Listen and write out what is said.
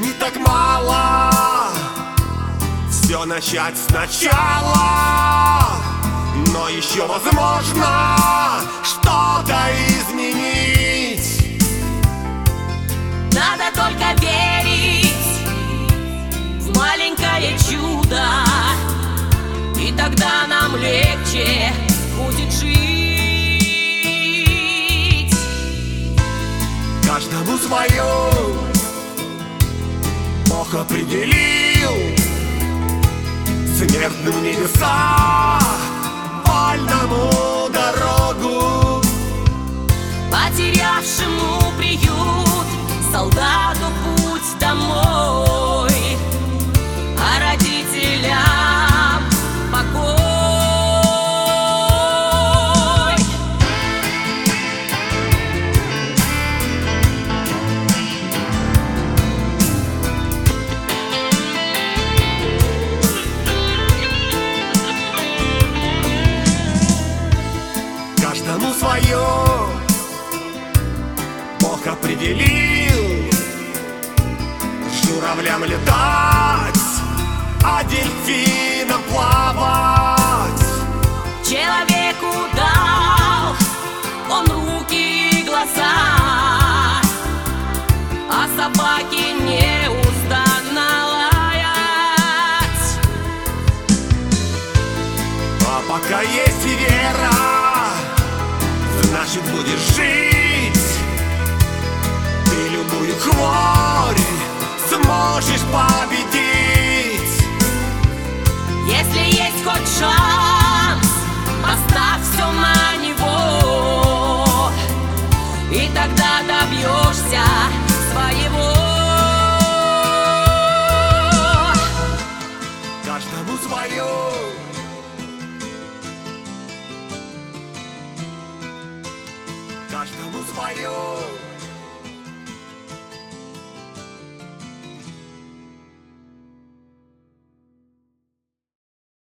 Времени так мало, все начать сначала, но еще возможно что-то изменить. Надо только верить в маленькое чудо, и тогда нам легче будет жить. Каждому свое Бог определил, смертным небеса, вольному дорогу, Потерявшему приют, солдату путь домой, а родителям покой. каждому свое Бог определил. Журавлям летать, а дельфинам плавать. Человеку дал он руки и глаза, а собаке неустанно лаять. А пока есть вера, значит будешь жить. Ты любую хворь сможешь победить. Если есть хоть шанс, поставь все на него, и тогда добьешься своего. Каждому свое. Каждому свое.